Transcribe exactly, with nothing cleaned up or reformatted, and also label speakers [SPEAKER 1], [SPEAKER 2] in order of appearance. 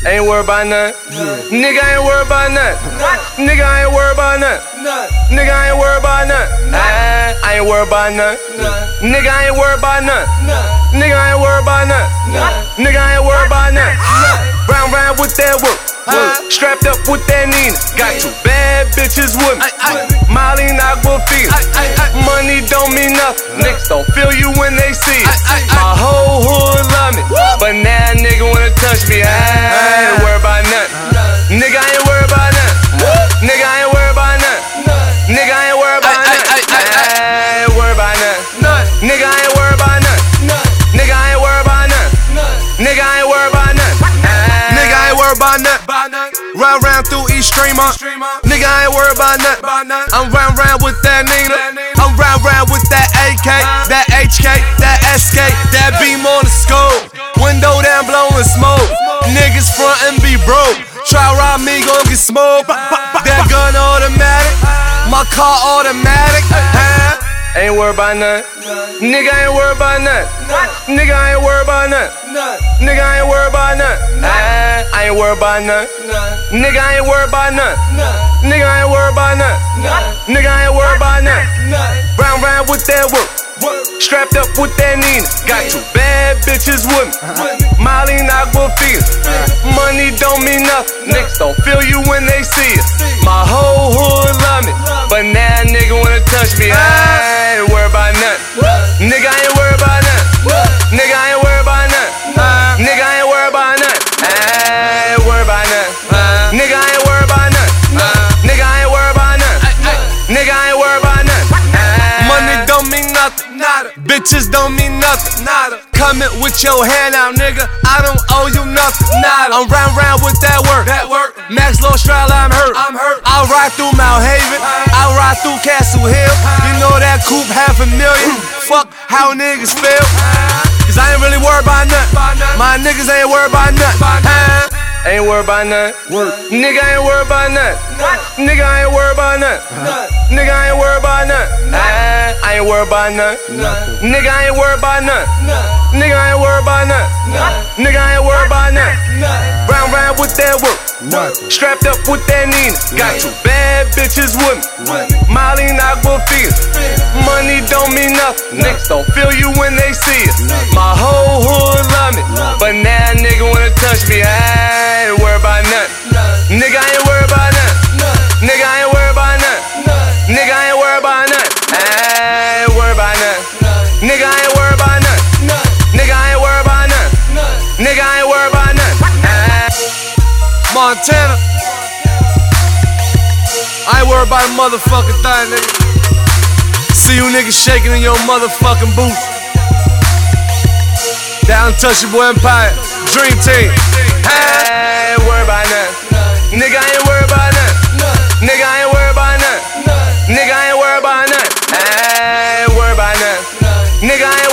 [SPEAKER 1] Ain't worried about nothing. Yeah. Nigga ain't worried about nothing. Nigga ain't worried about nothing. Nigga ain't worried about nothing. I, I ain't worried about nothing. Nigga ain't worried about nothing. Nigga ain't worried about nothing. Nigga ain't worried about nothing. Round round with that work. Strapped up with that Nina. Got two bad bitches with me. Molly and Aquafina. Money don't mean nothing. Niggas don't feel you when they see it. My whole hood love me, but now a nigga wanna touch me. I ain't worried about nothing. Nigga ain't worried about nothing. Nigga ain't worried about nothing. Nigga ain't worried about nothing. I ain't worried about nothing. Nigga ain't worried about nothing. Nigga ain't worried about nothing. Nigga ain't worried about nothing. Nigga ain't worried about nothing. Round round through East Streamer. Nigga ain't worried about nothing. I'm round round with that Nina. I'm round round with that A K, that H K, that S K, that beam on the scope. Window down blowing smoke. Niggas front and be broke. Try rob me, gon' get smoked. That gun automatic, my car automatic. Huh? Ain't worried about nothing. Nigga ain't worried about nothing. Nigga ain't worried about nothing. Nigga ain't worried about nothing. I, I ain't worried about nothing. Nigga ain't worried about nothing. Nigga ain't worried about nothing. Nigga ain't worried about nothing. Round round with that work. Strapped up with that Nina. Got two bad bitches with me. Molly and Aquafina. Money don't mean nothing. Niggas don't feel you when they see it. My whole hood love me, but now a nigga wanna touch me. I ain't worried about nothing. Nigga ain't worried about nothing. Nigga ain't worried about nothing. Nigga ain't worried about nothing. I ain't worried about nothing. Nigga ain't worried about nothing. Nigga ain't worried about nothing. Nigga ain't worried about nothing. Money don't mean nothing. Nada. Bitches don't mean nothing. Nada. Coming with your hand out, nigga. I don't owe you nothing. Nada. I'm round round with that work. That work. Max Low Stroud, I'm hurt. I'm hurt. I'll ride through Mount Haven. I'll ride through Castle Hill. You know that coupe half a million. Fuck how niggas feel. Cause I ain't really worried about nothing. My niggas ain't worried about nothing. Ain't worried about nothing. Nigga ain't worried about nothing. Nigga ain't worried about nothing. Nigga ain't worried about nothing. I, I ain't worried about nothing. Nigga ain't worried about nothing. Nigga ain't worried about nothing. Nigga ain't worried about nothing. Round round with that work. Strapped up with that Nina. Got two bad bitches with me. Molly and Aquafina. Money don't mean nothing. Niggas don't feel you when they see it. My whole hood love me, but now a nigga wanna touch me. I ain't worried about nothing. Nigga ain't worried about nothing. Nigga ain't worried about nothing. Nigga ain't worried about nothing. I ain't worried about nothing. Nigga ain't worried about nothing. Nigga ain't worried about nothing. Nigga ain't worried about nothing. Montana, I ain't worried about a motherfucking thing, nigga. See you niggas shaking in your motherfucking boots. That Untouchable Empire, Dream Team. I ain't worried about nothing. Nigga ain't worried about nothing. Nigga ain't worried about nothing. Nigga ain't worried about nothing. I ain't worried about nothing. Nigga ain't